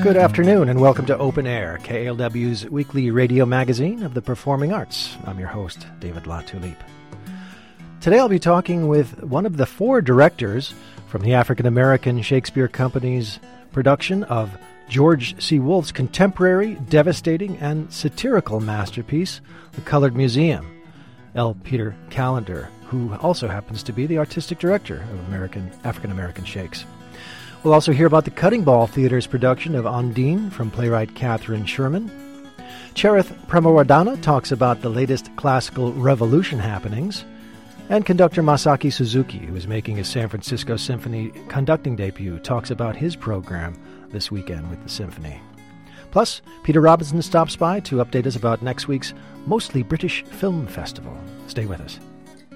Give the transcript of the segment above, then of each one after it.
Good afternoon and welcome to Open Air, KALW's weekly radio magazine of the performing arts. I'm your host, David Latulippe. Today I'll be talking with one of the four directors from the African American Shakespeare Company's production of George C. Wolfe's contemporary, devastating, and satirical masterpiece, The Colored Museum, L. Peter Callender, who also happens to be the artistic director of African American Shakes. We'll also hear about the Cutting Ball Theater's production of Ondine from playwright Catherine Sherman. Cherith Premawardana talks about the latest classical revolution happenings. And conductor Masaki Suzuki, who is making his San Francisco Symphony conducting debut, talks about his program this weekend with the symphony. Plus, Peter Robinson stops by to update us about next week's Mostly British Film Festival. Stay with us.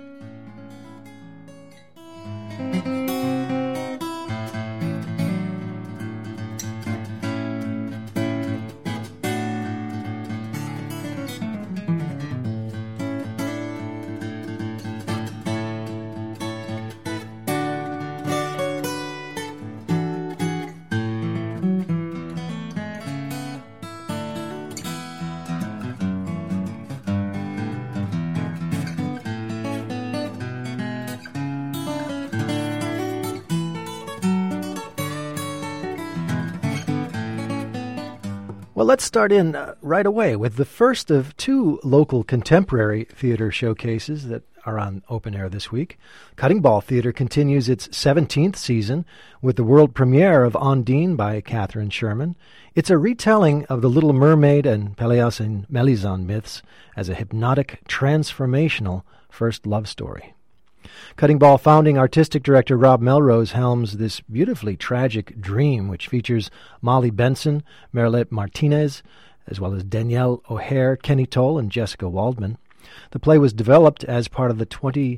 Well, let's start in right away with the first of two local contemporary theater showcases that are on Open Air this week. Cutting Ball Theater continues its 17th season with the world premiere of Ondine by Catherine Sherman. It's a retelling of the Little Mermaid and Pelléas and Mélisande myths as a hypnotic, transformational first love story. Cutting Ball founding artistic director Rob Melrose helms this beautifully tragic dream, which features Molly Benson, Marilette Martinez, as well as Danielle O'Hare, Kenny Toll, and Jessica Waldman. The play was developed as part of the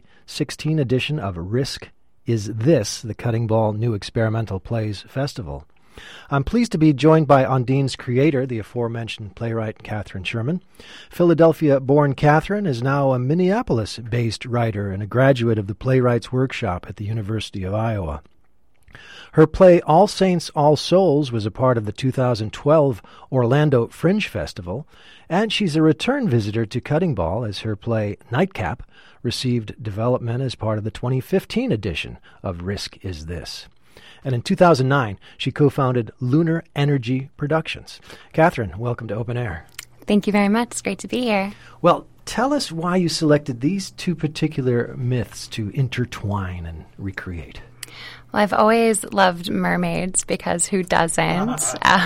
2016 edition of Risk Is This, the Cutting Ball New Experimental Plays Festival. I'm pleased to be joined by Ondine's creator, the aforementioned playwright Catherine Sherman. Philadelphia-born Catherine is now a Minneapolis-based writer and a graduate of the Playwrights Workshop at the University of Iowa. Her play All Saints, All Souls was a part of the 2012 Orlando Fringe Festival, and she's a return visitor to Cutting Ball as her play Nightcap received development as part of the 2015 edition of Risk Is This. And in 2009, she co-founded Lunar Energy Productions. Catherine, welcome to Open Air. Thank you very much. It's great to be here. Well, tell us why you selected these two particular myths to intertwine and recreate. Well, I've always loved mermaids because who doesn't?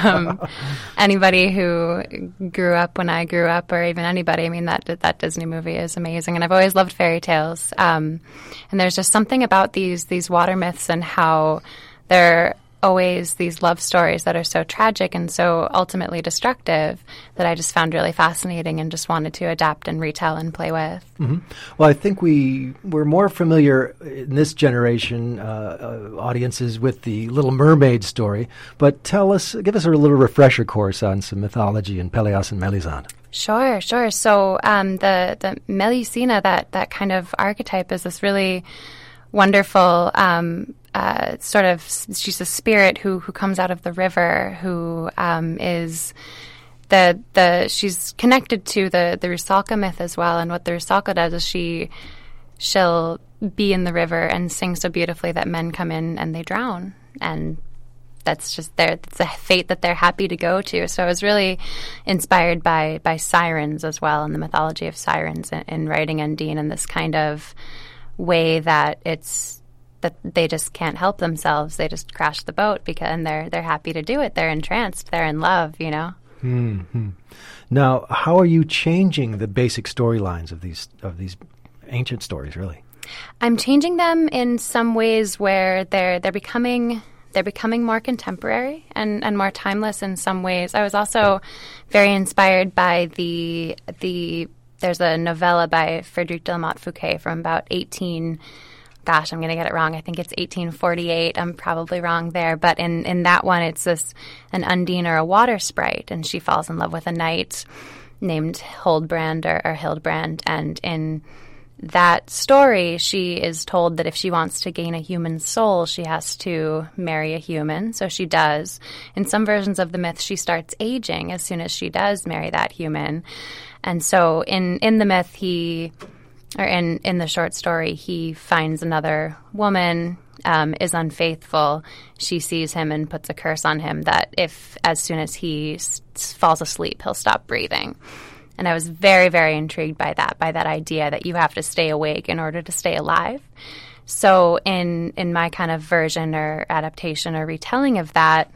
Anybody who grew up when I grew up, or even anybody, I mean, that Disney movie is amazing. And I've always loved fairy tales. And there's just something about these water myths and how they're always these love stories that are so tragic and so ultimately destructive that I just found really fascinating and just wanted to adapt and retell and play with. Mm-hmm. Well, I think we're more familiar in this generation audiences with the Little Mermaid story, but give us a little refresher course on some mythology in Pelléas and Mélisande. Sure. So the Melusina, that kind of archetype, is this really wonderful she's a spirit who comes out of the river, who is she's connected to the Rusalka myth as well. And what the Rusalka does is she'll be in the river and sing so beautifully that men come in and they drown. And that's just it's a fate that they're happy to go to. So I was really inspired by sirens as well, and the mythology of sirens in writing Ondine, in this kind of way that that they just can't help themselves. They just crash the boat and they're happy to do it. They're entranced. They're in love, you know. Mm-hmm. Now, how are you changing the basic storylines of these ancient stories? Really, I'm changing them in some ways where they're becoming more contemporary and more timeless in some ways. I was also very inspired by there's a novella by Frédéric de la Montfouquet from about I'm going to get it wrong. I think it's 1848. I'm probably wrong there. But in that one, it's an Undine or a water sprite, and she falls in love with a knight named Huldbrand or Hildebrand. And that story, she is told that if she wants to gain a human soul, she has to marry a human. So she does. In some versions of the myth, she starts aging as soon as she does marry that human. And so in the myth, in the short story, he finds another woman, is unfaithful. She sees him and puts a curse on him that as soon as he falls asleep, he'll stop breathing. And I was very, very intrigued by that idea that you have to stay awake in order to stay alive. So in my kind of version or adaptation or retelling of that,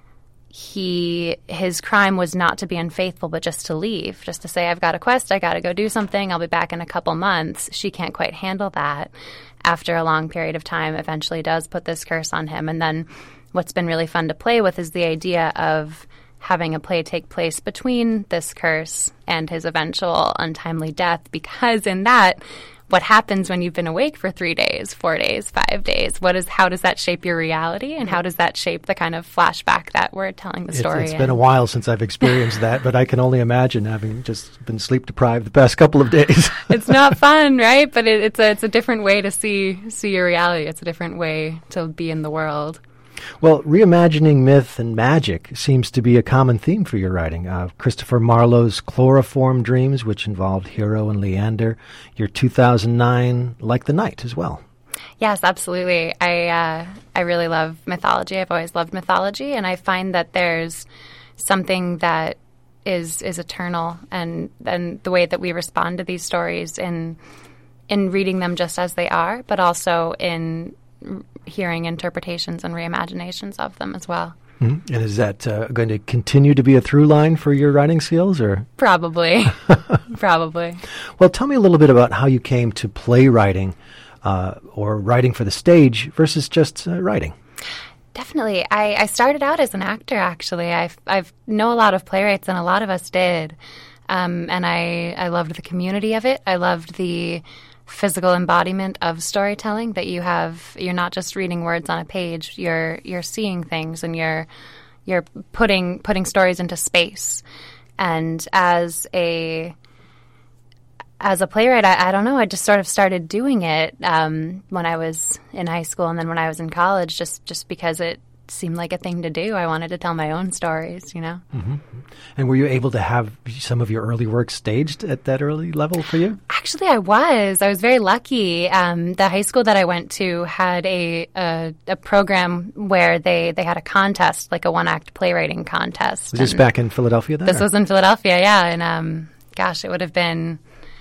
his crime was not to be unfaithful, but just to leave, just to say, I've got a quest, I got to go do something, I'll be back in a couple months. She can't quite handle that. After a long period of time, eventually does put this curse on him. And then what's been really fun to play with is the idea of having a play take place between this curse and his eventual untimely death, because in that, what happens when you've been awake for 3 days, 4 days, 5 days? How does that shape your reality, and how does that shape the kind of flashback that we're telling the story? It's been a while since I've experienced that, but I can only imagine having just been sleep deprived the past couple of days. It's not fun, right? But it's a different way to see your reality. It's a different way to be in the world. Well, reimagining myth and magic seems to be a common theme for your writing. Christopher Marlowe's Chloroform Dreams, which involved Hero and Leander. Your 2009 Like the Night as well. Yes, absolutely. I really love mythology. I've always loved mythology, and I find that there's something that is eternal, and the way that we respond to these stories in reading them just as they are, but also in hearing interpretations and reimaginations of them as well. Mm-hmm. And is that going to continue to be a through line for your writing skills, or? Probably. Probably. Well, tell me a little bit about how you came to playwriting or writing for the stage versus just writing. Definitely. I started out as an actor, actually. I've know a lot of playwrights, and a lot of us did. And I loved the community of it. I loved the physical embodiment of storytelling, that you're not just reading words on a page, you're seeing things, and you're putting stories into space. And as a playwright, I don't know, I just sort of started doing it when I was in high school, and then when I was in college, just because it seemed like a thing to do. I wanted to tell my own stories, you know. Mm-hmm. And were you able to have some of your early work staged at that early level for you? Actually, I was very lucky. The high school that I went to had a program where they had a contest, like a one-act playwriting contest. Was this back in Philadelphia then? This was in Philadelphia, yeah. And it would have been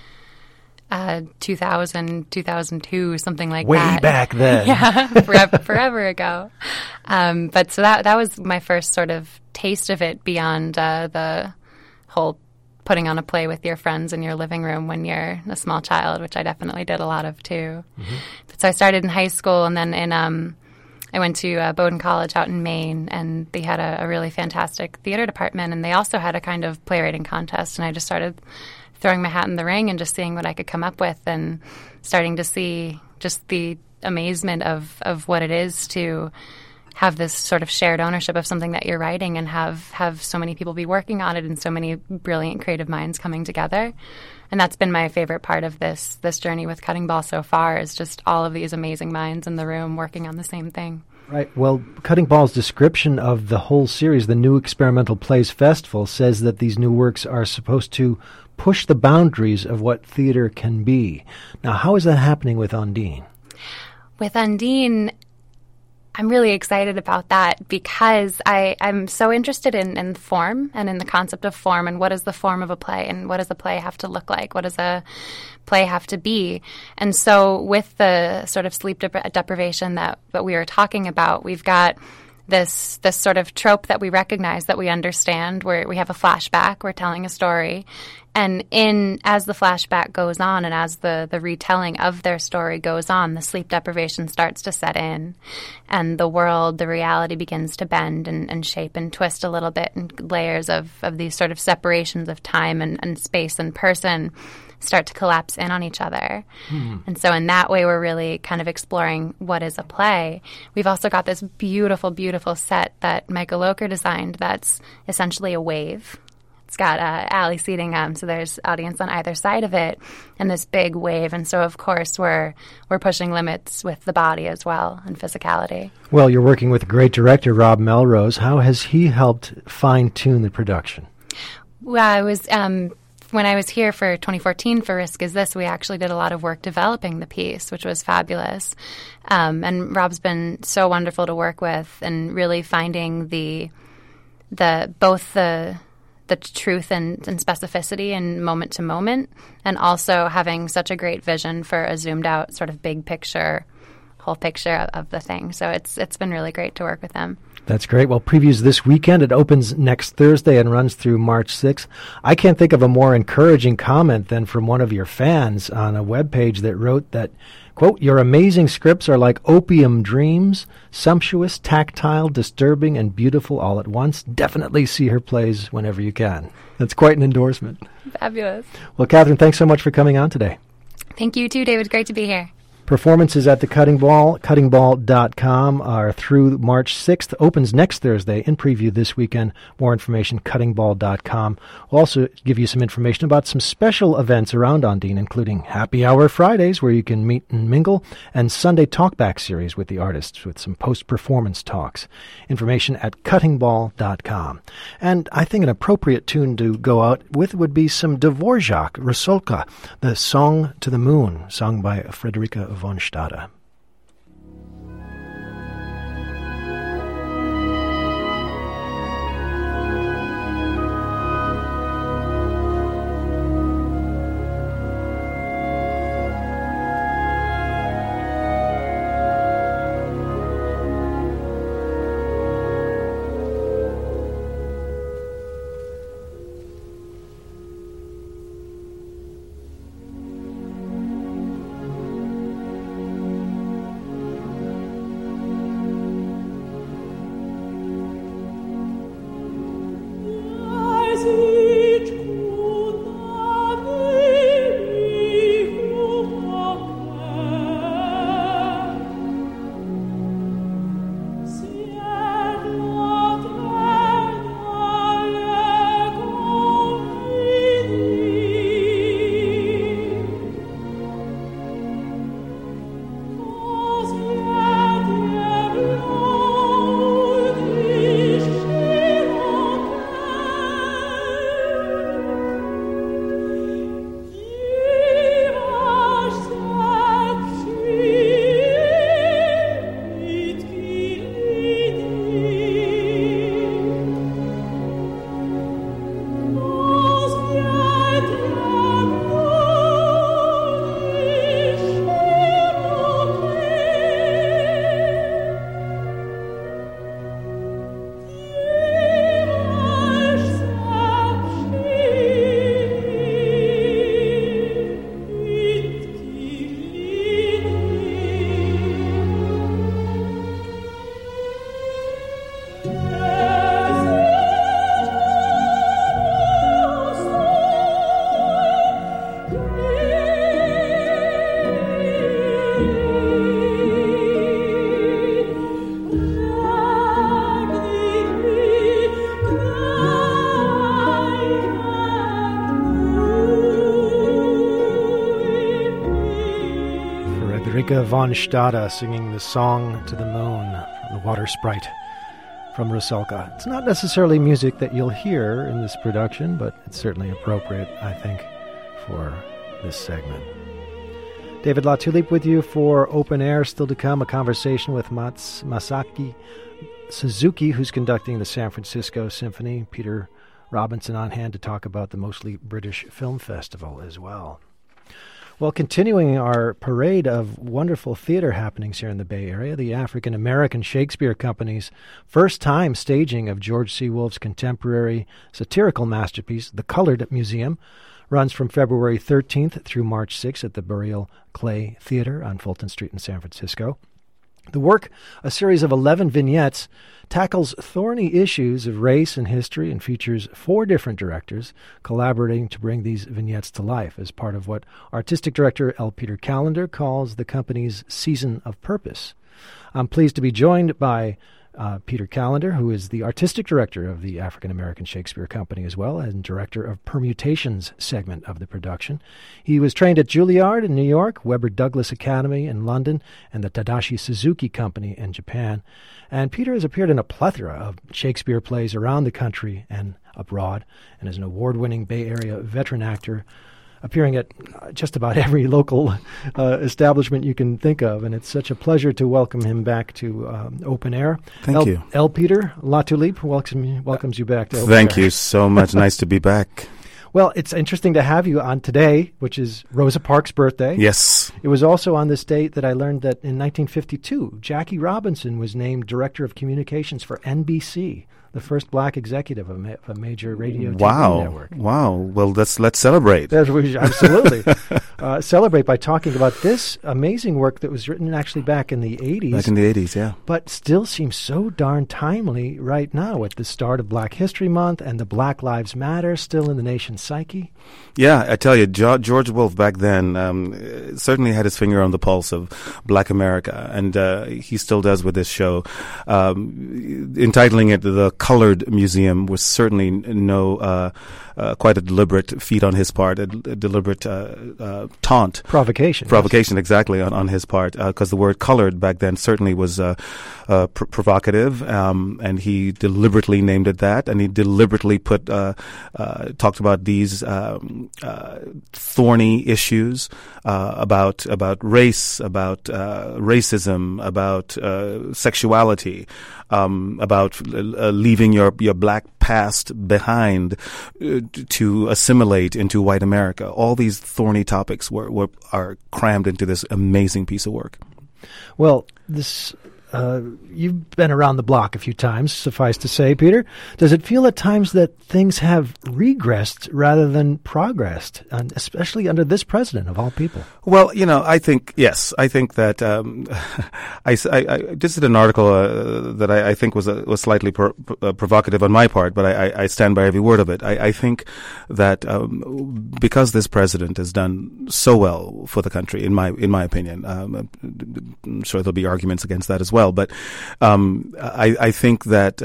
2000, 2002, something like that. Way back then. Yeah, forever ago. But so that was my first sort of taste of it, beyond the whole putting on a play with your friends in your living room when you're a small child, which I definitely did a lot of too. Mm-hmm. So I started in high school, and then I went to Bowdoin College out in Maine, and they had a really fantastic theater department, and they also had a kind of playwriting contest, and I just started throwing my hat in the ring and just seeing what I could come up with, and starting to see just the amazement of what it is to have this sort of shared ownership of something that you're writing, and have so many people be working on it, and so many brilliant creative minds coming together. And that's been my favorite part of this journey with Cutting Ball so far, is just all of these amazing minds in the room working on the same thing. Right. Well, Cutting Ball's description of the whole series, the New Experimental Plays Festival, says that these new works are supposed to push the boundaries of what theater can be. Now, how is that happening with Undine? With Undine, I'm really excited about that, because I'm so interested in form, and in the concept of form, and what is the form of a play, and what does a play have to look like, what does a play have to be. And so with the sort of sleep deprivation that we were talking about, we've got this sort of trope that we recognize, that we understand, where we have a flashback, we're telling a story, and as the flashback goes on, and as the retelling of their story goes on, the sleep deprivation starts to set in, and the world, the reality begins to bend and shape and twist a little bit, and layers of these sort of separations of time and space and person start to collapse in on each other. And so in that way, we're really kind of exploring what is a play. We've also got this beautiful, beautiful set that Michael Oker designed that's essentially a wave. It's got alley seating, so there's audience on either side of it, and this big wave. And so, of course, we're pushing limits with the body as well and physicality. Well, you're working with great director Rob Melrose. How has he helped fine-tune the production? Well, I was when I was here for 2014 for Risk Is This, we actually did a lot of work developing the piece, which was fabulous. And Rob's been so wonderful to work with, and really finding both the truth and specificity and moment to moment, and also having such a great vision for a zoomed out sort of big picture, whole picture of the thing. So it's been really great to work with them. That's great. Well, previews this weekend. It opens next Thursday and runs through March 6th. I can't think of a more encouraging comment than from one of your fans on a webpage that wrote that, quote, "Your amazing scripts are like opium dreams, sumptuous, tactile, disturbing, and beautiful all at once. Definitely see her plays whenever you can." That's quite an endorsement. Fabulous. Well, Catherine, thanks so much for coming on today. Thank you, too, David. Great to be here. Performances at the Cutting Ball, cuttingball.com, are through March 6th. Opens next Thursday, in preview this weekend. More information, cuttingball.com. We'll also give you some information about some special events around Ondine, including Happy Hour Fridays, where you can meet and mingle, and Sunday Talkback series with the artists with some post-performance talks. Information at cuttingball.com. And I think an appropriate tune to go out with would be some Dvorak, Rusalka, the Song to the Moon, sung by Frederica von Stade. Frederica von Stade singing the Song to the Moon, the Water Sprite from Rusalka. It's not necessarily music that you'll hear in this production, but it's certainly appropriate, I think, for this segment. David Latulippe with you for Open Air. Still to come, a conversation with Masaki Suzuki, who's conducting the San Francisco Symphony. Peter Robinson on hand to talk about the Mostly British Film Festival as well. Well, continuing our parade of wonderful theater happenings here in the Bay Area, the African American Shakespeare Company's first-time staging of George C. Wolfe's contemporary satirical masterpiece, The Colored Museum, runs from February 13th through March 6th at the Burial Clay Theater on Fulton Street in San Francisco. The work, a series of 11 vignettes, tackles thorny issues of race and history and features 4 different directors collaborating to bring these vignettes to life as part of what artistic director L. Peter Callender calls the company's Season of Purpose. I'm pleased to be joined by Peter Callender, who is the artistic director of the African American Shakespeare Company as well, and director of Permutations segment of the production. He was trained at Juilliard in New York, Webber Douglas Academy in London, and the Tadashi Suzuki Company in Japan. And Peter has appeared in a plethora of Shakespeare plays around the country and abroad, and is an award-winning Bay Area veteran actor, appearing at just about every local establishment you can think of. And it's such a pleasure to welcome him back to Open Air. Thank you. L. Peter Latulippe welcomes you back to Open Air. Thank you so much. Nice to be back. Well, it's interesting to have you on today, which is Rosa Parks' birthday. Yes. It was also on this date that I learned that in 1952, Jackie Robinson was named Director of Communications for NBC, the first black executive of a major radio TV network. Wow. Well, let's celebrate. Absolutely. Celebrate by talking about this amazing work that was written actually back in the 80s. Back in the 80s, yeah. But still seems so darn timely right now at the start of Black History Month and the Black Lives Matter still in the nation's psyche. Yeah, I tell you, George Wolfe back then certainly had his finger on the pulse of Black America, and he still does with this show. Entitling it The Colored Museum was certainly quite a deliberate feat on his part, a deliberate taunt. Provocation, exactly, on his part, because the word colored back then certainly was provocative, and he deliberately named it that, and he deliberately talked about these thorny issues about race, about racism, about sexuality, about leaving your black past behind to assimilate into white America. All these thorny topics are crammed into this amazing piece of work. Well, this you've been around the block a few times, suffice to say, Peter. Does it feel at times that things have regressed rather than progressed, and especially under this president of all people? Well, I think, yes. I think that I just did an article that I think was slightly provocative on my part, but I stand by every word of it. I think that because this president has done so well for the country, in my opinion, I'm sure there'll be arguments against that as well. But I think that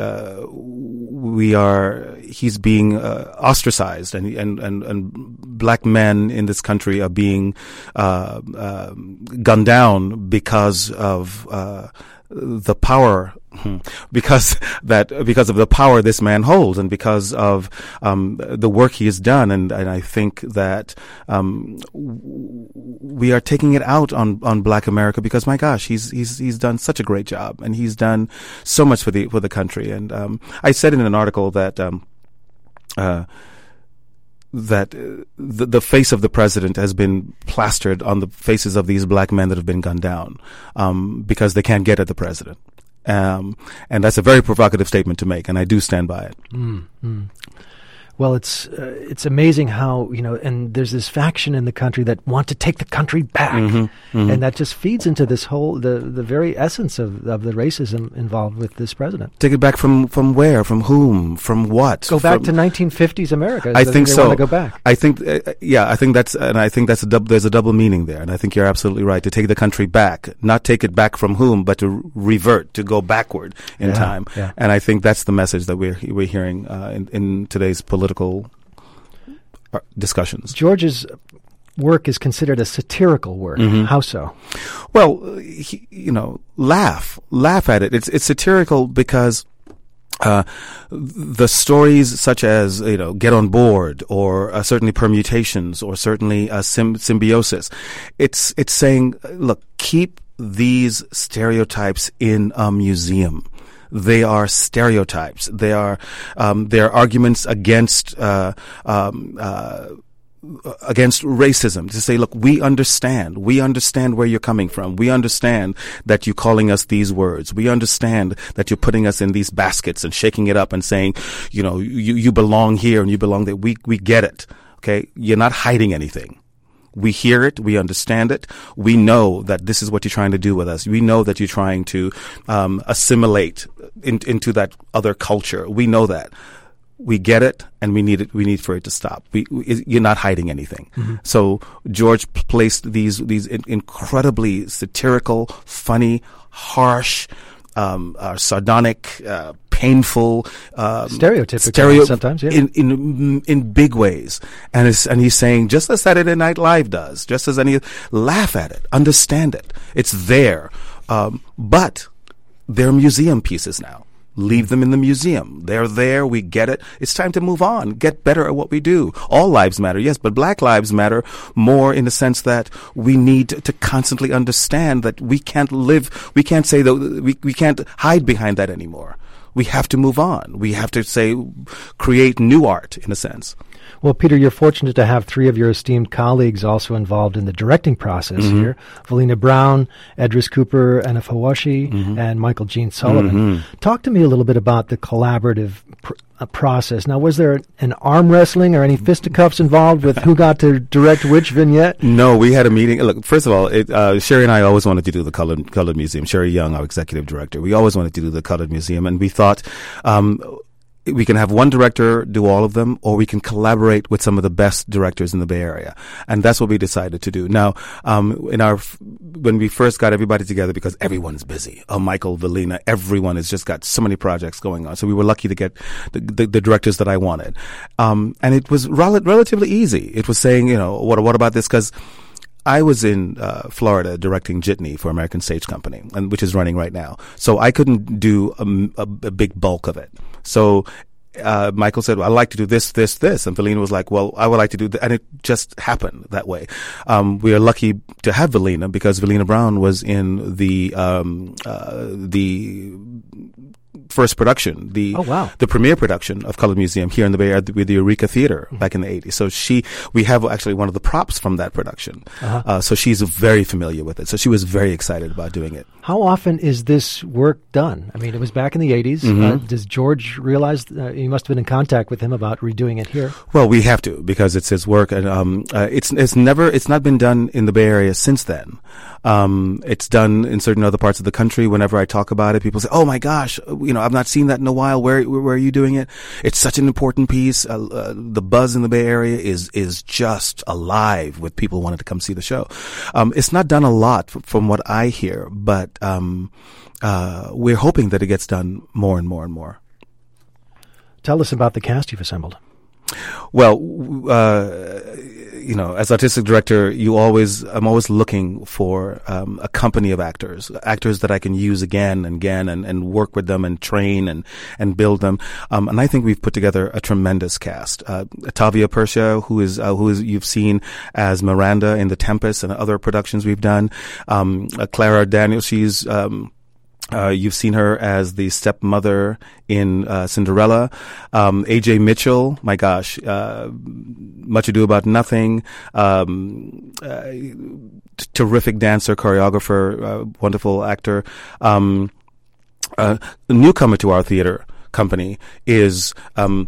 he's being ostracized, and black men in this country are being gunned down because of the power, because of the power this man holds, and because of the work he has done, and I think that we are taking it out on Black America, because my gosh, he's done such a great job, and he's done so much for the country. And I said in an article that the face of the president has been plastered on the faces of these black men that have been gunned down, because they can't get at the president. And that's a very provocative statement to make, and I do stand by it. Mm-hmm. Well, it's amazing how, and there's this faction in the country that want to take the country back. Mm-hmm, mm-hmm. And that just feeds into this whole, the very essence of the racism involved with this president. Take it back from where? From whom? From what? Go back to 1950s America. I think so. They want to go back. I think, I think there's a double meaning there. And I think you're absolutely right. To take the country back, not take it back from whom, but to revert, to go backward in time. Yeah. And I think that's the message that we're hearing in today's political discussions. George's work is considered a satirical work. Mm-hmm. How so? Well, laugh at it. It's satirical because the stories such as, Get on Board, or certainly Permutations, or certainly Symbiosis, it's saying, look, keep these stereotypes in a museum. They are stereotypes. They are arguments against racism, to say, look, we understand where you're coming from. We understand that you're calling us these words. We understand that you're putting us in these baskets and shaking it up and saying, you belong here and you belong there. We get it. Okay. You're not hiding anything. We hear it. We understand it. We know that this is what you're trying to do with us. We know that you're trying to assimilate into that other culture. We know that. We get it, and we need it. We need for it to stop. You're not hiding anything. Mm-hmm. So George placed these incredibly satirical, funny, harsh are sardonic, painful, stereotypical sometimes, yeah. in big ways, and he's saying, just as Saturday Night Live does, just as any, laugh at it, understand it, it's there, but they're museum pieces now. Leave them in the museum. They're there. We get it. It's time to move on. Get better at what we do. All lives matter, yes, but Black lives matter more in the sense that we need to constantly understand that we can't say that we can't hide behind that anymore. We have to move on. We have to create new art in a sense. Well, Peter, you're fortunate to have three of your esteemed colleagues also involved in the directing process here. Valina Brown, Edris Cooper Anafawashi, and Michael Gene Sullivan. Talk to me a little bit about the collaborative process. Now, was there an arm wrestling or any fisticuffs involved with who got to direct which vignette? No, we had a meeting. Look, first of all, Sherry and I always wanted to do the Colored Museum. Sherry Young, our executive director, we always wanted to do the Colored Museum, and we thought we can have one director do all of them, or we can collaborate with some of the best directors in the Bay Area. And that's what we decided to do. Now, when we first got everybody together, because everyone's busy, Michael, Valina, everyone has just got so many projects going on. So we were lucky to get the directors that I wanted. And it was relatively easy. It was saying, what about this? Because I was in Florida directing Jitney for American Stage Company, which is running right now. So I couldn't do a big bulk of it. So Michael said, well, I'd like to do this, this, this. And Valina was like, well, I would like to do that. And it just happened that way. We are lucky to have Valina because Valina Brown was in the first production, the premiere production of Colored Museum here in the Bay Area with the Eureka Theater back in the 80s. So we have actually one of the props from that production. So she's very familiar with it. So she was very excited about doing it. How often is this work done? I mean, it was back in the 80s. Does George realize, you must have been in contact with him about redoing it here? Well, we have to because it's his work, and it's not been done in the Bay Area since then. It's done in certain other parts of the country. Whenever I talk about it, people say, "Oh my gosh, I've not seen that in a while. Where are you doing it?" It's such an important piece. The buzz in the Bay Area is just alive with people wanting to come see the show. It's not done a lot from what I hear, but we're hoping that it gets done more and more and more. Tell us about the cast you've assembled. Well, as artistic director, I'm always looking for a company of actors that I can use again and again and work with them and train and build them. And I think we've put together a tremendous cast. Tavia Persia, who is you've seen as Miranda in The Tempest and other productions we've done. Clara Daniel, she's you've seen her as the stepmother in Cinderella. A.J. Mitchell, my gosh, Much Ado About Nothing. Terrific dancer, choreographer, wonderful actor. A newcomer to our theater company is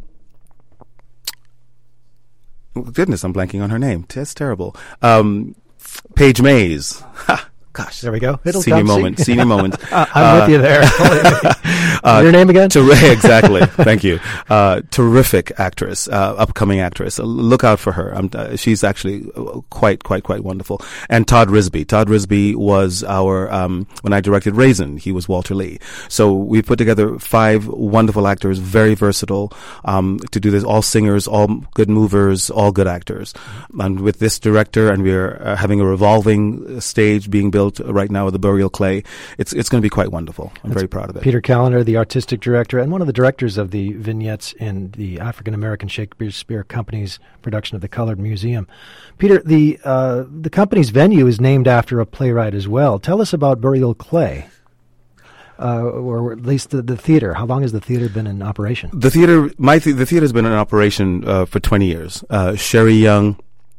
goodness, I'm blanking on her name. That's terrible. Paige Mays. Ha! Gosh, there we go. Senior moment. I'm with you there. Your name again? Exactly. Thank you. Terrific actress, upcoming actress. Look out for her. She's actually quite wonderful. And Todd Risby. Todd Risby was our, when I directed Raisin, he was Walter Lee. So we put together 5 wonderful actors, very versatile, to do this. All singers, all good movers, all good actors. And with this director, and we're having a revolving stage being built right now with the Burial Clay. It's going to be quite wonderful. I'm very proud of it. Peter Callender, the artistic director and one of the directors of the vignettes in the African American Shakespeare Company's production of the Colored Museum. Peter, the company's venue is named after a playwright as well. Tell us about Burial Clay. Or at least the theater. How long has the theater been in operation? The theater's been in operation for 20 years. Sherry Young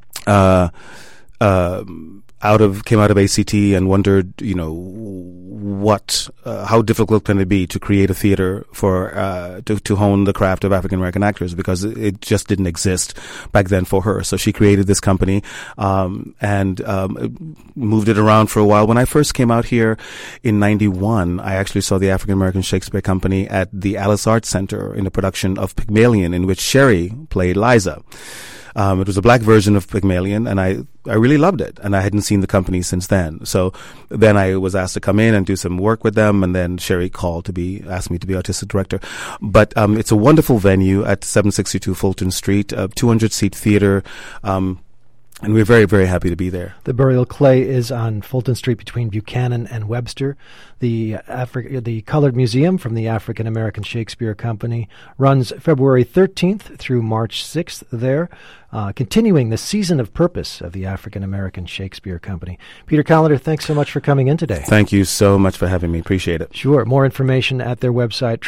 came out of ACT and wondered, how difficult can it be to create a theater for to hone the craft of African American actors, because it just didn't exist back then for her. So she created this company and moved it around for a while. When I first came out here in '91, I actually saw the African American Shakespeare Company at the Alice Arts Center in a production of Pygmalion, in which Sherry played Liza. It was a black version of Pygmalion, and I really loved it, and I hadn't seen the company since then. So then I was asked to come in and do some work with them, and then Sherry asked me to be artistic director. But it's a wonderful venue at 762 Fulton Street, a 200-seat theater, and we're very, very happy to be there. The Burial Clay is on Fulton Street between Buchanan and Webster. The Colored Museum from the African American Shakespeare Company runs February 13th through March 6th there, continuing the season of purpose of the African American Shakespeare Company. Peter Callender, thanks so much for coming in today. Thank you so much for having me. Appreciate it. Sure. More information at their website,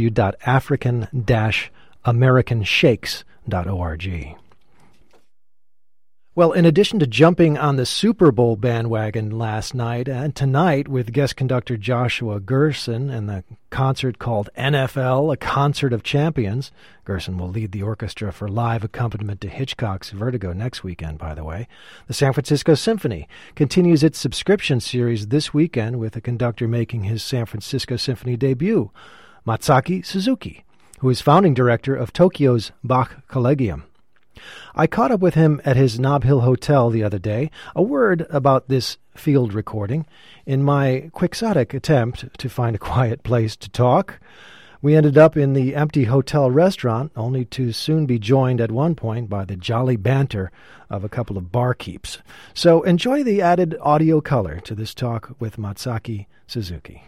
www.african-americanshakes.org. Well, in addition to jumping on the Super Bowl bandwagon last night and tonight with guest conductor Joshua Gerson and the concert called NFL, A Concert of Champions. Gerson will lead the orchestra for live accompaniment to Hitchcock's Vertigo next weekend, by the way. The San Francisco Symphony continues its subscription series this weekend with a conductor making his San Francisco Symphony debut, Masaki Suzuki, who is founding director of Tokyo's Bach Collegium. I caught up with him at his Nob Hill Hotel the other day. A word about this field recording. In my quixotic attempt to find a quiet place to talk, we ended up in the empty hotel restaurant, only to soon be joined at one point by the jolly banter of a couple of barkeeps. So enjoy the added audio color to this talk with Masaki Suzuki.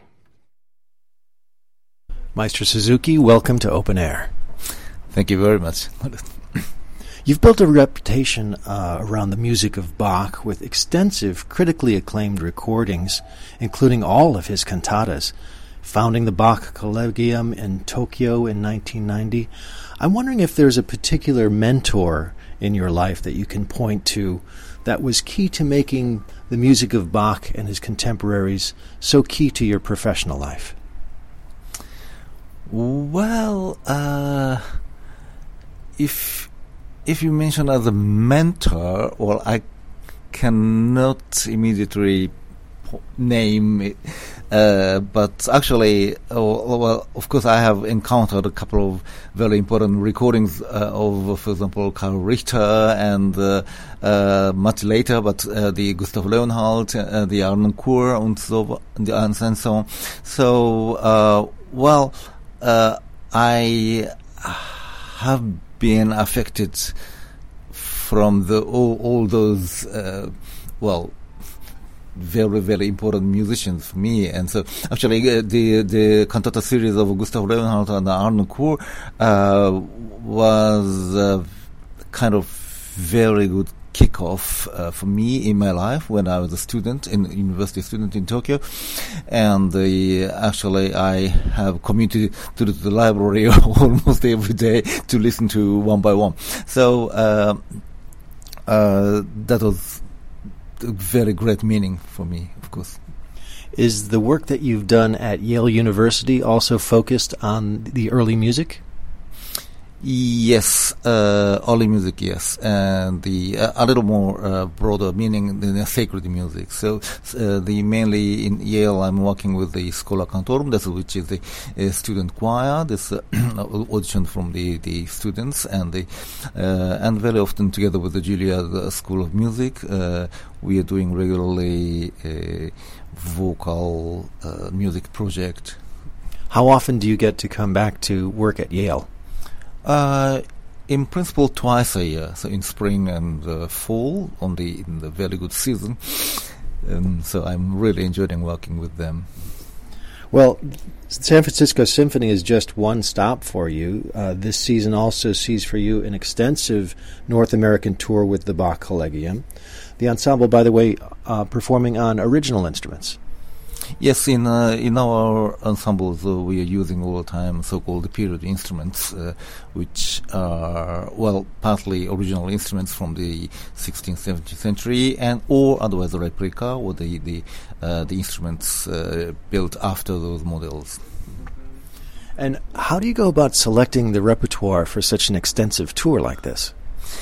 Maestro Suzuki, welcome to Open Air. Thank you very much. You've built a reputation around the music of Bach with extensive, critically acclaimed recordings, including all of his cantatas, founding the Bach Collegium in Tokyo in 1990. I'm wondering if there's a particular mentor in your life that you can point to that was key to making the music of Bach and his contemporaries so key to your professional life. Well, if you mention as a mentor, well, I cannot immediately name it, but actually, well, of course, I have encountered a couple of very important recordings of, for example, Karl Richter, and much later, but the Gustav Leonhardt, the Arnold Kur, and so on. So, well, I have been affected from all those very, very important musicians for me. And so actually the cantata series of Gustav Leonhardt and Arnold Kur was kind of very good kickoff for me in my life when I was a university student in Tokyo. And actually I have commuted to the library almost every day to listen to one by one. So that was a very great meaning for me, of course. Is the work that you've done at Yale University also focused on the early music? Yes, early music, yes, and a little more broader meaning than sacred music. So, mainly in Yale, I'm working with the Schola Cantorum, which is the student choir. This audition from the students, and very often together with the Juilliard School of Music, we are doing regularly a vocal music project. How often do you get to come back to work at Yale? In principle, twice a year. So in spring and fall, in the very good season. So I'm really enjoying working with them. Well, San Francisco Symphony is just one stop for you. This season also sees for you an extensive North American tour with the Bach Collegium. The ensemble, by the way, performing on original instruments. Yes, in our ensembles we are using all the time so-called period instruments, which are, well, partly original instruments from the 16th, 17th century, or otherwise a replica, or the instruments built after those models. And how do you go about selecting the repertoire for such an extensive tour like this?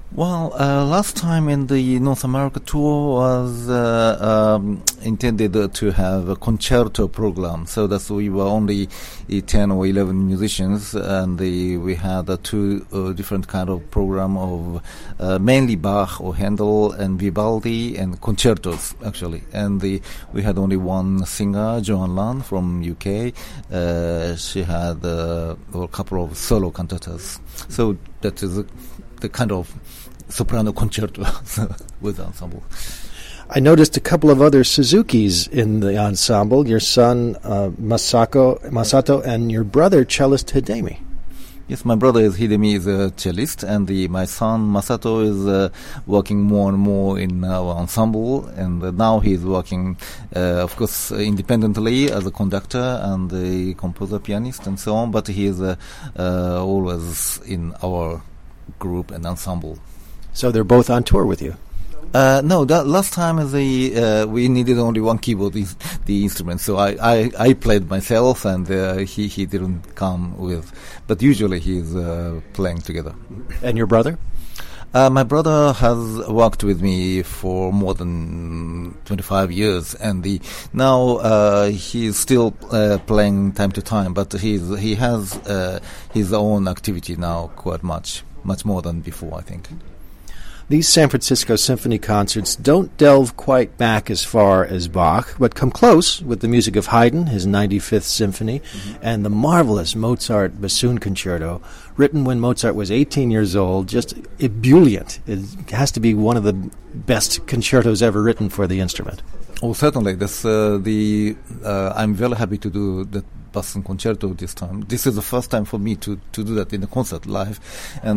Well, last time in the North America tour was intended to have a concerto program, so that we were only 10 or 11 musicians, and we had two different kind of program of mainly Bach or Handel and Vivaldi and concertos actually, and we had only one singer, Joan Land from UK. She had a couple of solo cantatas, so that is the kind of soprano concerto with ensemble. I noticed a couple of other Suzukis in the ensemble, your son Masato and your brother cellist Hidemi. Yes, my brother Hidemi is a cellist, and my son Masato is working more and more in our ensemble, and now he is working, of course, independently as a conductor and a composer, pianist, and so on, but he is always in our group and ensemble. So they're both on tour with you? No, that last time we needed only one keyboard, the instrument. So I played myself, and he didn't come with. But usually he's playing together. And your brother? My brother has worked with me for more than 25 years, and now he's still playing time to time. But he has his own activity now, quite much more than before, I think. These San Francisco Symphony concerts don't delve quite back as far as Bach, but come close with the music of Haydn, his 95th Symphony, and the marvelous Mozart Bassoon Concerto, written when Mozart was 18 years old, just ebullient. It has to be one of the best concertos ever written for the instrument. Oh, certainly. That's I'm very happy to do that Bassoon Concerto this time. This is the first time for me to do that in a concert live, and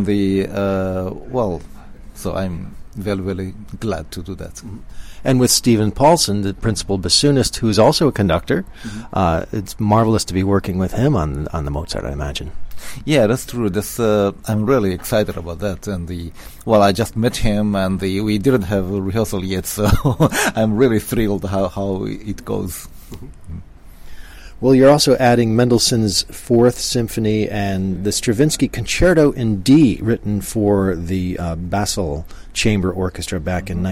so I'm very, very glad to do that. Mm-hmm. And with Stephen Paulson, the principal bassoonist, who is also a conductor, it's marvelous to be working with him on the Mozart, I imagine. Yeah, that's true. I'm really excited about that. And I just met him, and we didn't have a rehearsal yet, so I'm really thrilled how it goes. Mm-hmm. Well, you're also adding Mendelssohn's Fourth Symphony and the Stravinsky Concerto in D, written for the Basel Chamber Orchestra back in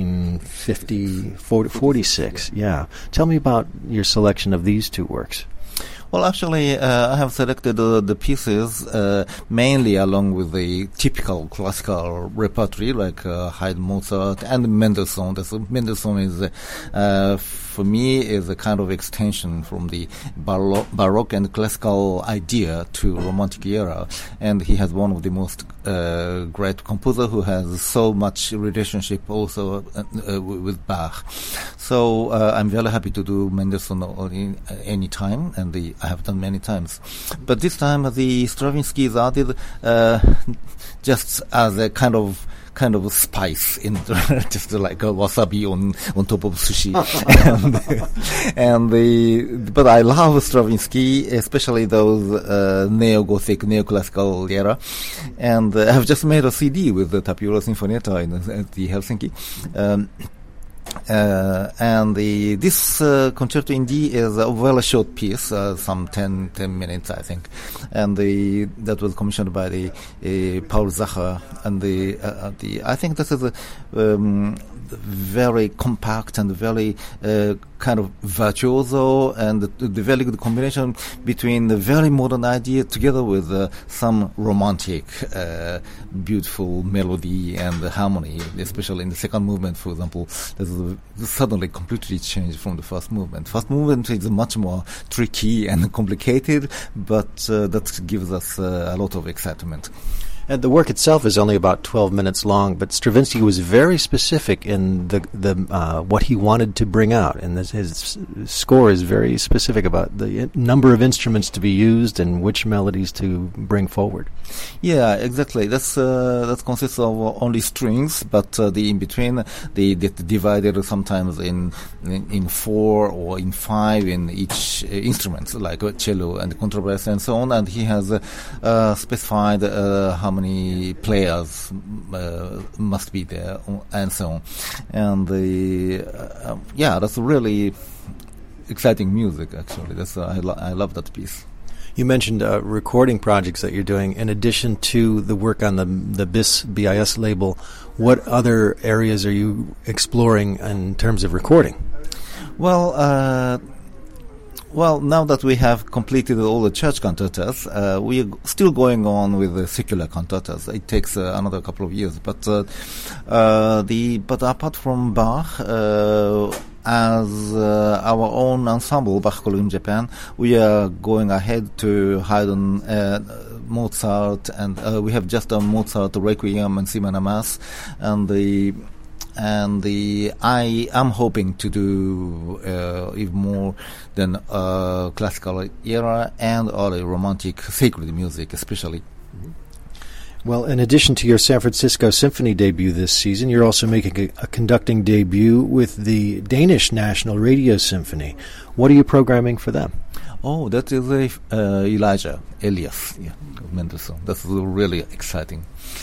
1946. Yeah. Tell me about your selection of these two works. Well, actually, I have selected the pieces mainly along with the typical classical repertory, like Haydn, Mozart, and Mendelssohn. Mendelssohn is, for me, is a kind of extension from the Baroque and classical idea to Romantic era, and he has one of the most great composer who has so much relationship also with Bach. So I'm very happy to do Mendelssohn any time, and I have done many times. But this time the Stravinsky is added just as a kind of spice in just like a wasabi on top of sushi. But I love Stravinsky, especially those neo-Gothic, neoclassical era. And I have just made a CD with the Tapiola Sinfonietta at the Helsinki. This concerto in D is a very short piece, some 10 minutes, I think, and that was commissioned by the Paul Zacher, and I think this is a very compact and very kind of virtuoso, and the very good combination between the very modern idea together with some romantic, beautiful melody and harmony, especially in the second movement, for example. This is suddenly completely changed from the first movement. First movement is much more tricky and complicated, but that gives us a lot of excitement. And the work itself is only about 12 minutes long, but Stravinsky was very specific in the what he wanted to bring out, and his score is very specific about the number of instruments to be used and which melodies to bring forward. Yeah, exactly. That consists of only strings, but the in between they divided sometimes in 4 or in 5 in each instrument, like cello and contrabass and so on. And he has specified how many players must be there and so on. And that's really exciting music, actually. I love that piece. You mentioned recording projects that you're doing. In addition to the work on the BIS label, what other areas are you exploring in terms of recording? Well, now that we have completed all the church cantatas, we are still going on with the secular cantatas. It takes another couple of years, but apart from Bach, as our own ensemble, Bach Collegium Japan, we are going ahead to Haydn, Mozart, and we have just done Mozart Requiem and C minor Mass, and I am hoping to do even more than classical era and early romantic sacred music, especially. Well, in addition to your San Francisco Symphony debut this season, you're also making a conducting debut with the Danish National Radio Symphony. What are you programming for them? Oh, that is Elias, Mendelssohn. That's really exciting.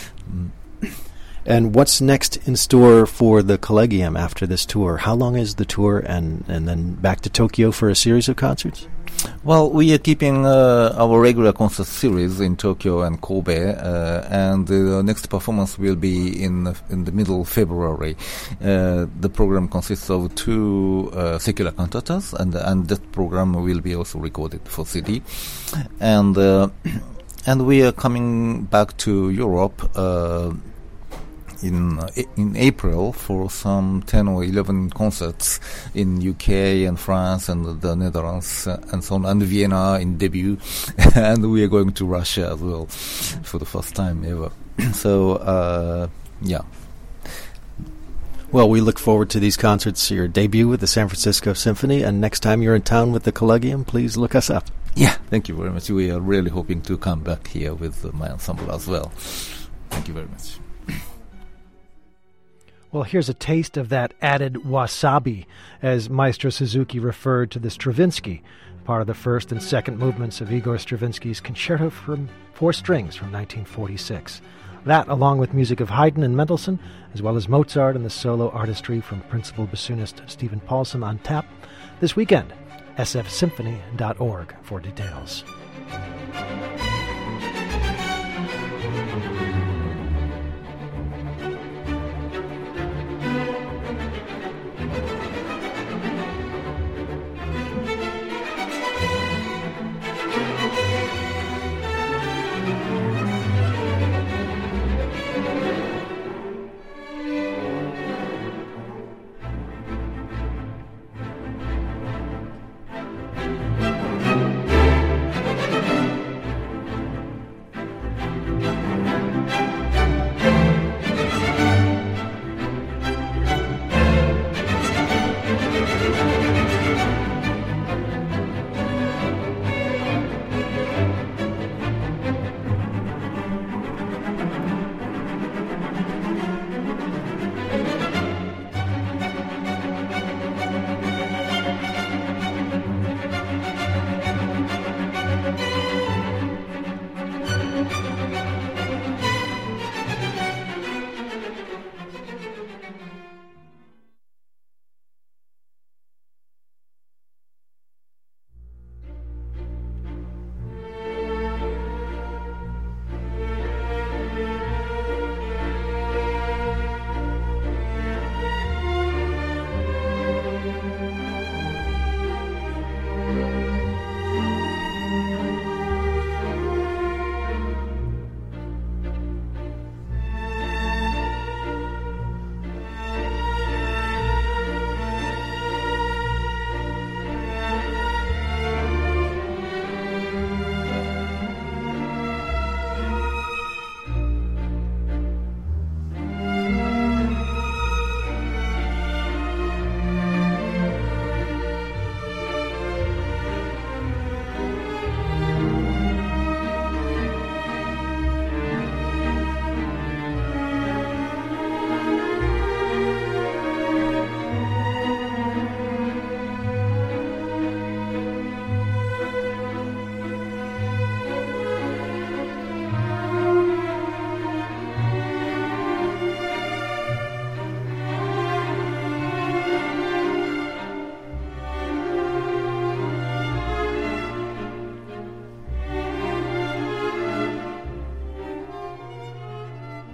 And what's next in store for the Collegium after this tour? How long is the tour, and then back to Tokyo for a series of concerts? Well, we are keeping our regular concert series in Tokyo and Kobe, and the next performance will be in the middle of February. The program consists of 2 secular cantatas, and that program will be also recorded for CD. And we are coming back to Europe in April for some 10 or 11 concerts in UK and France and the Netherlands and so on, and Vienna in debut, and we are going to Russia as well for the first time ever. So, yeah. Well, we look forward to these concerts, your debut with the San Francisco Symphony, and next time you're in town with the Collegium, please look us up. Yeah, thank you very much. We are really hoping to come back here with my ensemble as well. Thank you very much. Well, here's a taste of that added wasabi, as Maestro Suzuki referred to the Stravinsky, part of the first and second movements of Igor Stravinsky's Concerto for 4 Strings from 1946. That, along with music of Haydn and Mendelssohn, as well as Mozart and the solo artistry from principal bassoonist Stephen Paulson on tap this weekend. sfsymphony.org for details.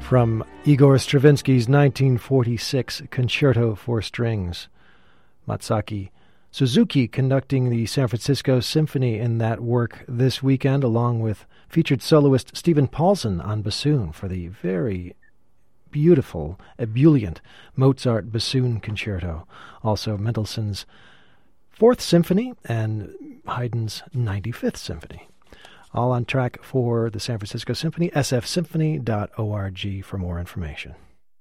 from Igor Stravinsky's 1946 Concerto for Strings. Matsaki Suzuki conducting the San Francisco Symphony in that work this weekend, along with featured soloist Stephen Paulson on bassoon for the very beautiful, ebullient Mozart Bassoon Concerto. Also Mendelssohn's Fourth Symphony and Haydn's 95th Symphony. All on track for the San Francisco Symphony, sfsymphony.org for more information.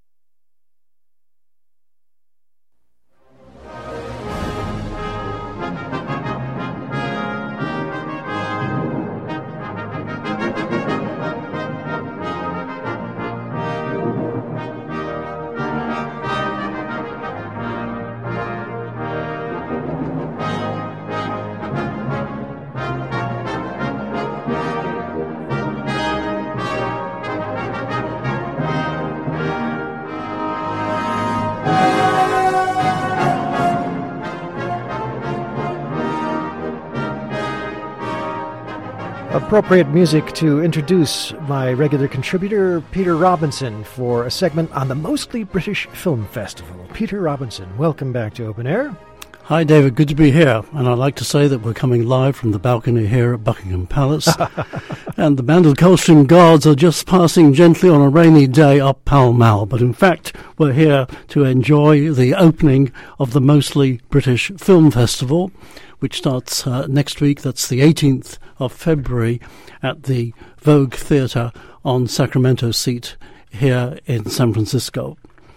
Appropriate music to introduce my regular contributor, Peter Robinson, for a segment on the Mostly British Film Festival. Peter Robinson, welcome back to Open Air. Hi, David. Good to be here. And I'd like to say that we're coming live from the balcony here at Buckingham Palace. And the Band of Coldstream Guards are just passing gently on a rainy day up Pall Mall. But in fact, we're here to enjoy the opening of the Mostly British Film Festival, which starts next week. That's the 18th of February at the Vogue Theatre on Sacramento Street here in San Francisco.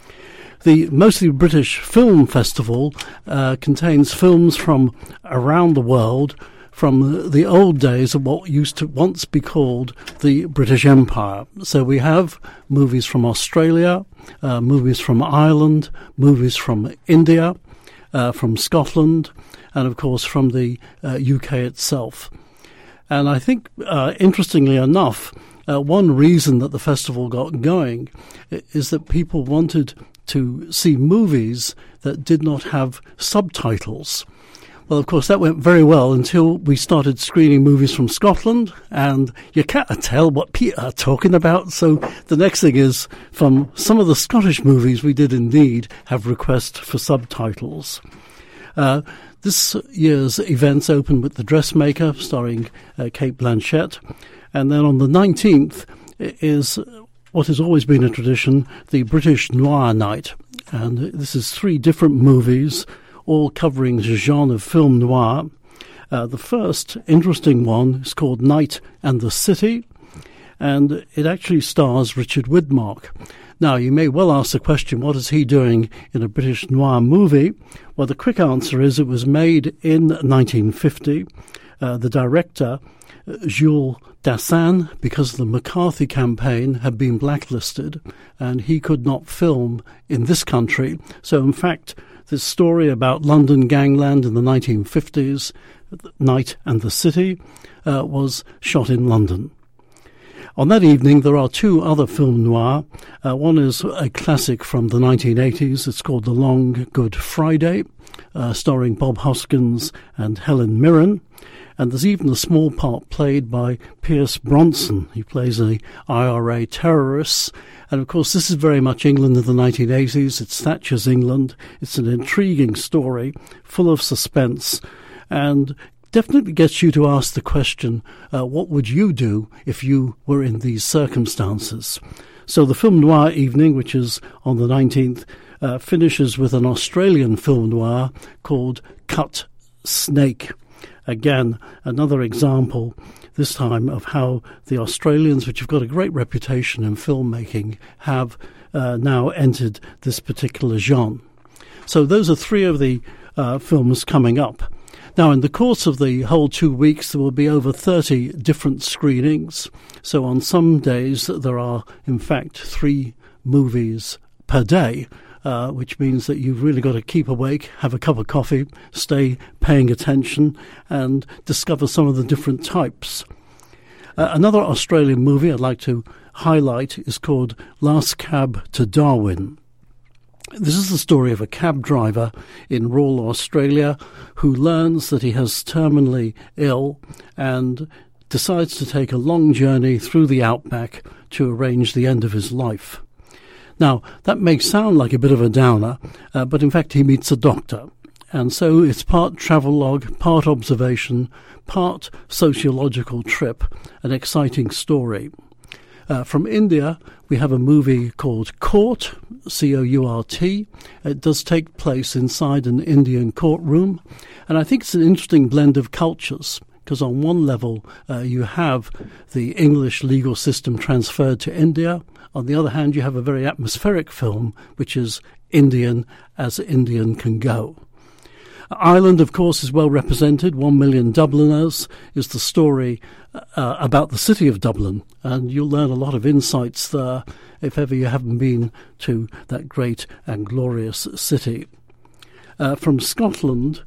The Mostly British Film Festival contains films from around the world, from the old days of what used to once be called the British Empire. So we have movies from Australia, movies from Ireland, movies from India, from Scotland, and of course from the UK itself. And I think, interestingly enough, one reason that the festival got going is that people wanted to see movies that did not have subtitles. Well, of course, that went very well until we started screening movies from Scotland, and you can't tell what people are talking about. So the next thing is, from some of the Scottish movies, we did indeed have requests for subtitles. This year's events open with The Dressmaker, starring Cate Blanchett. And then on the 19th is what has always been a tradition, the British Noir Night. And this is 3 different movies, all covering the genre of film noir. The first interesting one is called Night and the City, and it actually stars Richard Widmark. Now, you may well ask the question, what is he doing in a British noir movie? Well, the quick answer is it was made in 1950. The director, Jules Dassin, because the McCarthy campaign had been blacklisted, and he could not film in this country. So, in fact, this story about London gangland in the 1950s, Night and the City, was shot in London. On that evening, there are 2 other film noir. One is a classic from the 1980s. It's called The Long Good Friday, starring Bob Hoskins and Helen Mirren. And there's even a small part played by Pierce Bronson. He plays an IRA terrorist. And, of course, this is very much England in the 1980s. It's Thatcher's England. It's an intriguing story, full of suspense, and definitely gets you to ask the question, what would you do if you were in these circumstances? So the Film Noir evening, which is on the 19th, finishes with an Australian film noir called Cut Snake. Again, another example, this time, of how the Australians, which have got a great reputation in filmmaking, have now entered this particular genre. So those are 3 of the films coming up. Now, in the course of the whole 2 weeks, there will be over 30 different screenings. So on some days, there are, in fact, 3 movies per day, which means that you've really got to keep awake, have a cup of coffee, stay paying attention, and discover some of the different types. Another Australian movie I'd like to highlight is called Last Cab to Darwin. This is the story of a cab driver in rural Australia who learns that he has terminally ill and decides to take a long journey through the outback to arrange the end of his life. Now, that may sound like a bit of a downer, but in fact he meets a doctor. And so it's part travelogue, part observation, part sociological trip, an exciting story. From India, we have a movie called Court, C-O-U-R-T. It does take place inside an Indian courtroom, and I think it's an interesting blend of cultures, because on one level you have the English legal system transferred to India. On the other hand, you have a very atmospheric film, which is Indian as Indian can go. Ireland, of course, is well represented. 1 Million Dubliners is the story about the city of Dublin, and you'll learn a lot of insights there if ever you haven't been to that great and glorious city. From Scotland,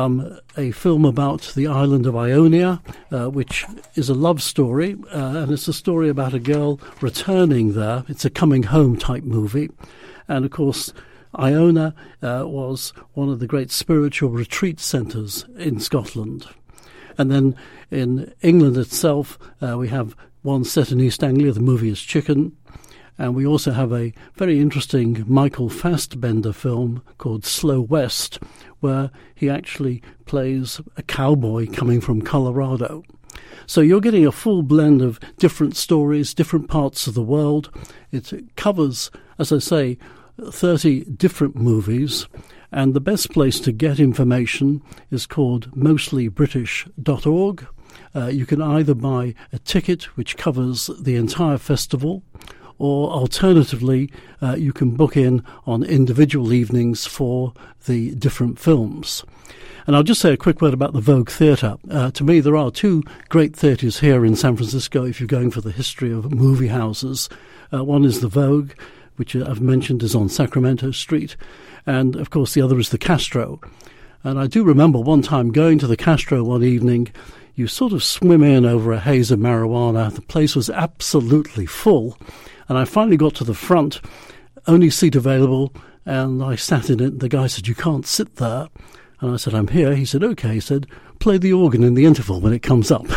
a film about the island of Iona, which is a love story, and it's a story about a girl returning there. It's a coming-home type movie, and of course Iona was one of the great spiritual retreat centres in Scotland. And then in England itself, we have one set in East Anglia. The movie is Chicken. And we also have a very interesting Michael Fassbender film called Slow West, where he actually plays a cowboy coming from Colorado. So you're getting a full blend of different stories, different parts of the world. It covers, as I say, 30 different movies, and the best place to get information is called mostlybritish.org. You can either buy a ticket which covers the entire festival, or alternatively you can book in on individual evenings for the different films. And I'll just say a quick word about the Vogue Theatre. To me, there are two great theatres here in San Francisco if you're going for the history of movie houses. One is the Vogue, which I've mentioned is on Sacramento Street, and of course the other is the Castro. And I do remember one time going to the Castro one evening. You sort of swim in over a haze of marijuana. The place was absolutely full, and I finally got to the front, only seat available, and I sat in it. The guy said, "You can't sit there." And I said, "I'm here." He said, "Okay." He said, "Play the organ in the interval when it comes up."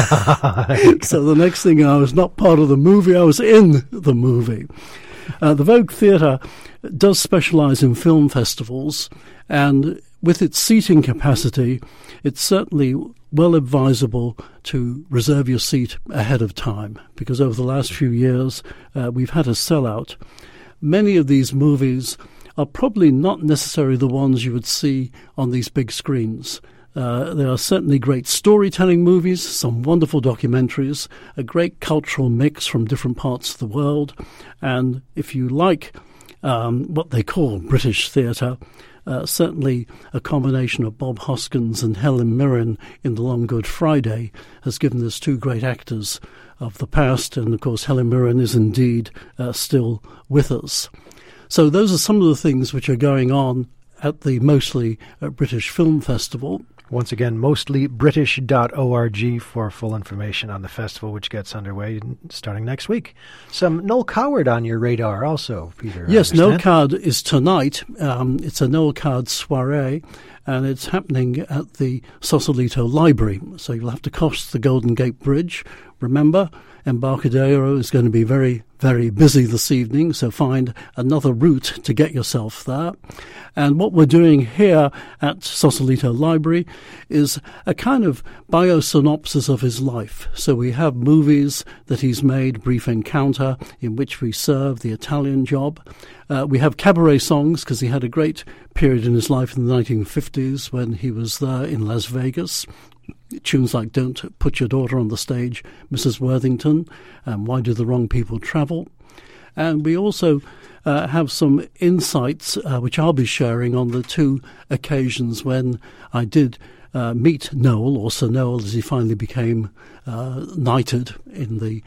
So the next thing, I was not part of the movie, I was in the movie. The Vogue Theatre does specialise in film festivals, and with its seating capacity, it's certainly well advisable to reserve your seat ahead of time, because over the last few years we've had a sellout. Many of these movies are probably not necessarily the ones you would see on these big screens. There are certainly great storytelling movies, some wonderful documentaries, a great cultural mix from different parts of the world. And if you like what they call British theatre, certainly a combination of Bob Hoskins and Helen Mirren in The Long Good Friday has given us two great actors of the past. And, of course, Helen Mirren is indeed still with us. So those are some of the things which are going on at the Mostly British Film Festival. Once again, mostlybritish.org for full information on the festival, which gets underway starting next week. Some Noel Coward on your radar also, Peter. Yes, Noel Coward is tonight. It's a Noel Coward soiree, and it's happening at the Sausalito Library. So you'll have to cross the Golden Gate Bridge. Remember, Embarcadero is going to be very, very busy this evening, so find another route to get yourself there. And what we're doing here at Sausalito Library is a kind of biosynopsis of his life. So we have movies that he's made, Brief Encounter, in which we serve the Italian job. We have cabaret songs, because he had a great period in his life in the 1950s when he was there in Las Vegas. Tunes like Don't Put Your Daughter on the Stage, Mrs. Worthington, and Why Do the Wrong People Travel? And we also have some insights which I'll be sharing on the two occasions when I did meet Noel, or Sir Noel as he finally became knighted in the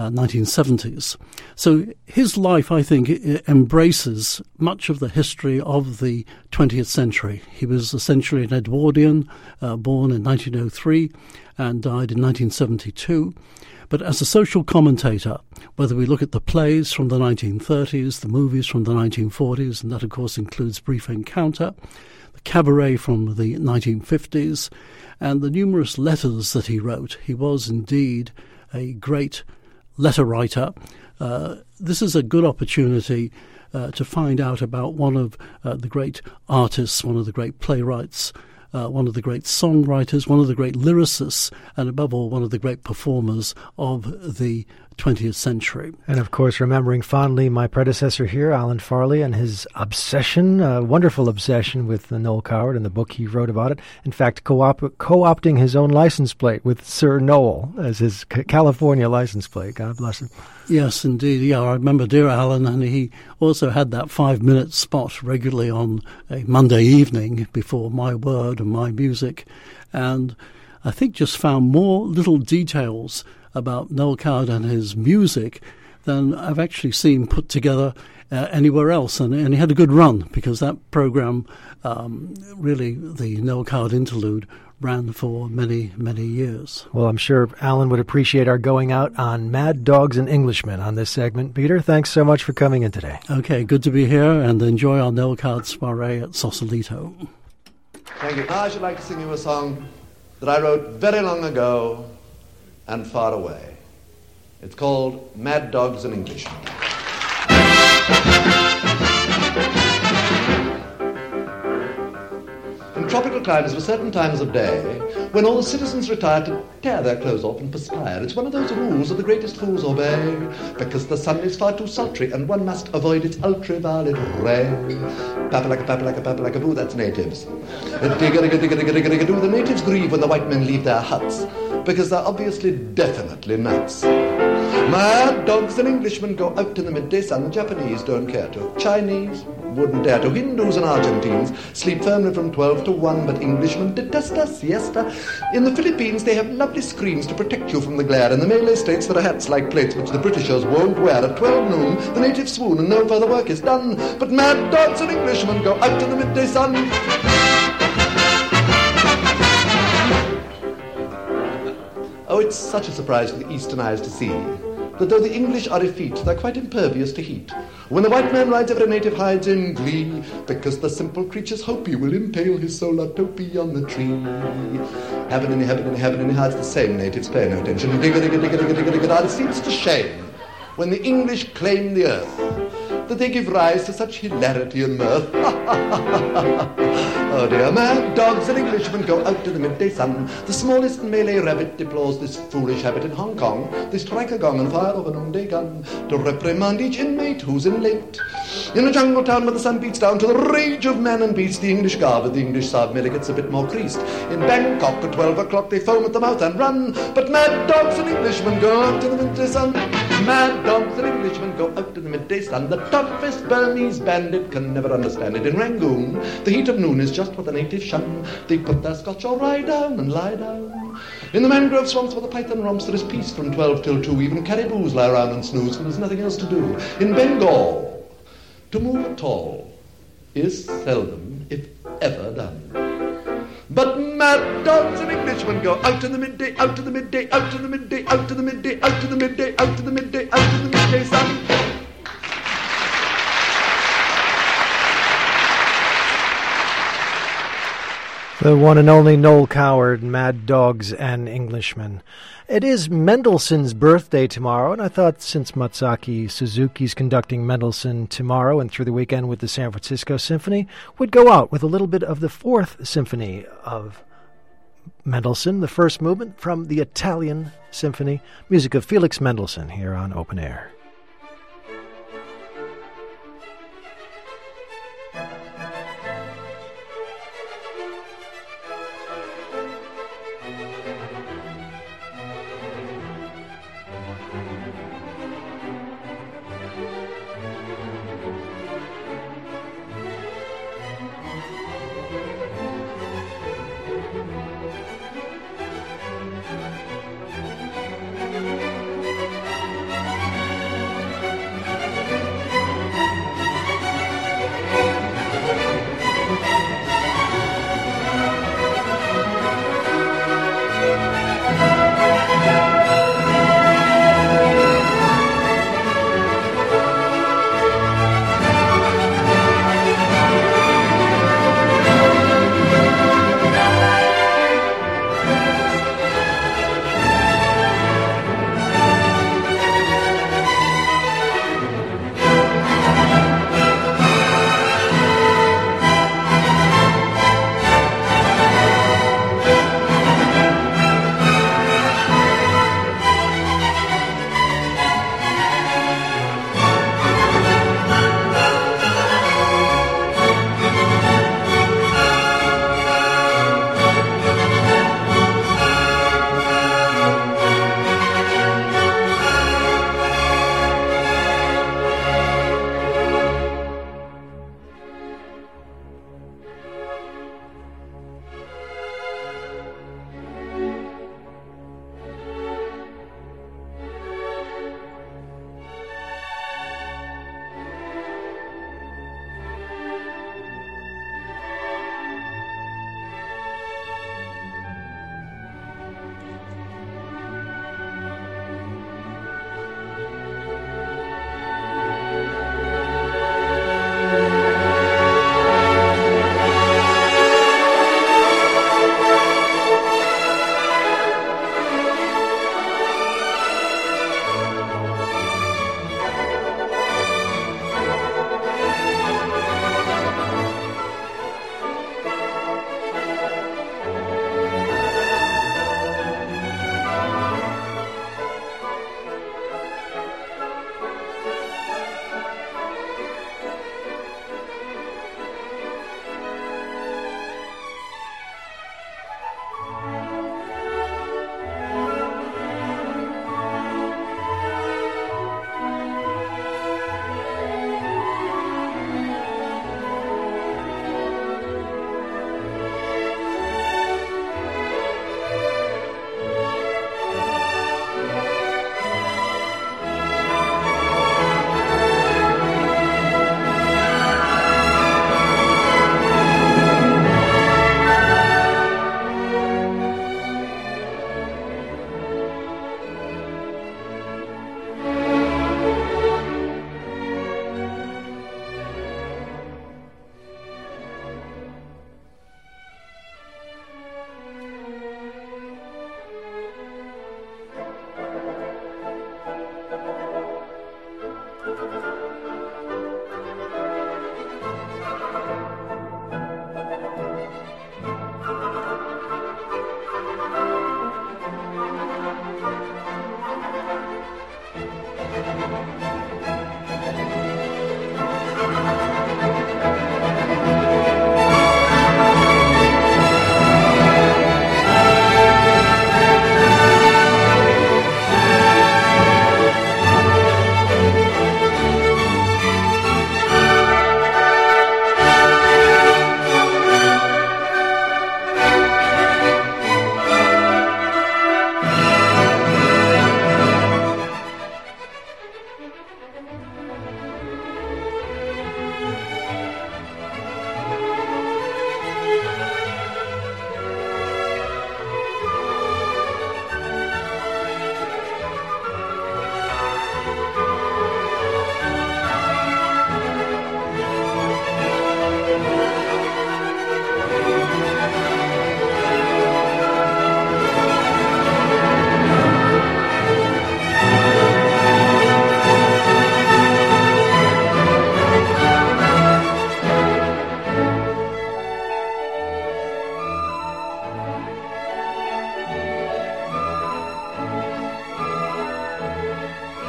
1970s. So his life, I think, embraces much of the history of the 20th century. He was essentially an Edwardian, born in 1903 and died in 1972. But as a social commentator, whether we look at the plays from the 1930s, the movies from the 1940s, and that, of course, includes Brief Encounter, the cabaret from the 1950s, and the numerous letters that he wrote. He was indeed a great letter writer. This is a good opportunity to find out about one of the great artists, one of the great playwrights, one of the great songwriters, one of the great lyricists, and above all, one of the great performers of the 20th century. And of course, remembering fondly my predecessor here, Alan Farley, and his obsession, wonderful obsession with Noel Coward and the book he wrote about it. In fact, co-opting his own license plate with Sir Noel as his California license plate. God bless him. Yes, indeed. Yeah, I remember dear Alan, and he also had that 5-minute spot regularly on a Monday evening before My Word and My Music, and I think just found more little details about Noel Coward and his music than I've actually seen put together anywhere else. And he had a good run, because that programme, really, the Noel Coward interlude, ran for many, many years. Well, I'm sure Alan would appreciate our going out on Mad Dogs and Englishmen on this segment. Peter, thanks so much for coming in today. Okay, good to be here, and enjoy our Noel Coward soiree at Sausalito. Thank you. Now I should like to sing you a song that I wrote very long ago and far away. It's called Mad Dogs and Englishmen. In tropical climes, there are certain times of day when all the citizens retire to tear their clothes off and perspire. It's one of those rules that the greatest fools obey, because the sun is far too sultry and one must avoid its ultraviolet ray. Papalaka, papalaka, papalaka, boo, that's natives. Digga-digga-digga-digga-digga-digga-doo. The natives grieve when the white men leave their huts, because they're obviously definitely nuts. Mad dogs and Englishmen go out in the midday sun. The Japanese don't care to. Chinese wouldn't dare to. Hindus and Argentines sleep firmly from 12 to 1, but Englishmen detest a siesta. In the Philippines, they have lovely screens to protect you from the glare. In the Malay states, there are hats like plates which the Britishers won't wear. At 12 noon, the natives swoon and no further work is done. But mad dogs and Englishmen go out in the midday sun. Oh, it's such a surprise for the Eastern eyes to see that though the English are effete, they're quite impervious to heat. When the white man rides, every native hides in glee, because the simple creatures hope he will impale his solar topee on the tree. Heaven in heaven hides the same natives pay no attention. Digga-digga-digga-digga-digga-digga. It seems to shame when the English claim the earth that they give rise to such hilarity and mirth. Oh dear, mad dogs and Englishmen go out to the midday sun. The smallest Malay rabbit deplores this foolish habit in Hong Kong. They strike a gong and fire off a noonday gun to reprimand each inmate who's in late. In a jungle town where the sun beats down to the rage of man and beast, the English guard with the English sub merely gets a bit more creased. In Bangkok at 12 o'clock they foam at the mouth and run, but mad dogs and Englishmen go out to the midday sun. Mad dogs and Englishmen go out to the midday sun. The toughest Burmese bandit can never understand it. In Rangoon, the heat of noon is just what the natives shun. They put their scotch or rye down and lie down. In the mangrove swamps where the python romps, there is peace from 12 till 2. Even caribous lie around and snooze, and there's nothing else to do. In Bengal, to move at all is seldom, if ever, done. But mad dogs and Englishmen go out to the midday, out to the midday, out to the midday, out to the midday, out to the midday, out to the midday, out to the midday sun. The one and only Noel Coward, Mad Dogs and Englishmen. It is Mendelssohn's birthday tomorrow, and I thought since Masaaki Suzuki's conducting Mendelssohn tomorrow and through the weekend with the San Francisco Symphony, we'd go out with a little bit of the Fourth Symphony of Mendelssohn, the first movement from the Italian Symphony, music of Felix Mendelssohn here on Open Air.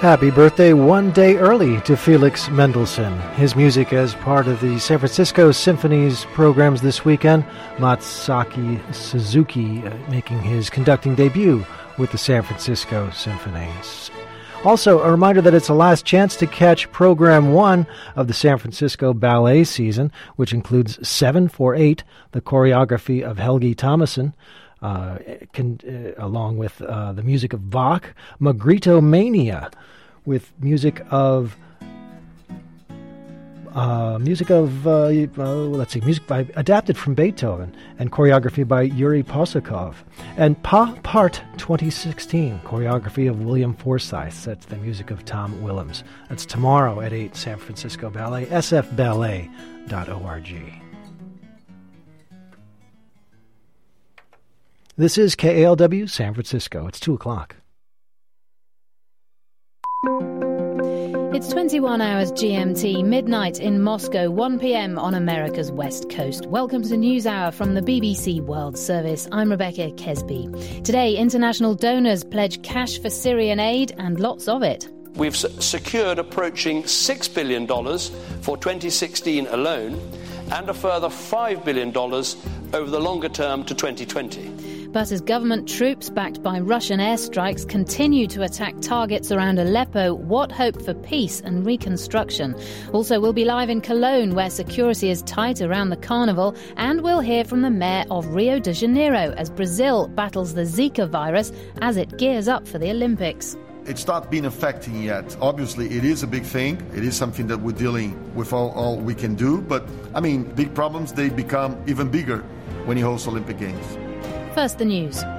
Happy birthday one day early to Felix Mendelssohn. His music as part of the San Francisco Symphony's programs this weekend. Matsaki Suzuki making his conducting debut with the San Francisco Symphonies. Also, a reminder that it's the last chance to catch Program 1 of the San Francisco Ballet season, which includes 7/4/8, the choreography of Helgi Thomasson, along with the music of Bach, Magritte-Mania, with music adapted from Beethoven, and choreography by Yuri Posokov, and Part 2016, choreography of William Forsythe. That's the music of Tom Willems. That's tomorrow at 8, San Francisco Ballet, sfballet.org. This is KALW San Francisco. It's 2 o'clock. It's 21 hours GMT, midnight in Moscow, 1 p.m. on America's West Coast. Welcome to NewsHour from the BBC World Service. I'm Rebecca Kesby. Today, international donors pledge cash for Syrian aid, and lots of it. We've secured approaching $6 billion for 2016 alone, and a further $5 billion over the longer term to 2020. But as government troops backed by Russian airstrikes continue to attack targets around Aleppo, what hope for peace and reconstruction? Also, we'll be live in Cologne, where security is tight around the carnival, and we'll hear from the mayor of Rio de Janeiro as Brazil battles the Zika virus as it gears up for the Olympics. It's not been affecting yet. Obviously, it is a big thing. It is something that we're dealing with all we can do. But, big problems, they become even bigger when you host Olympic Games. First, the news.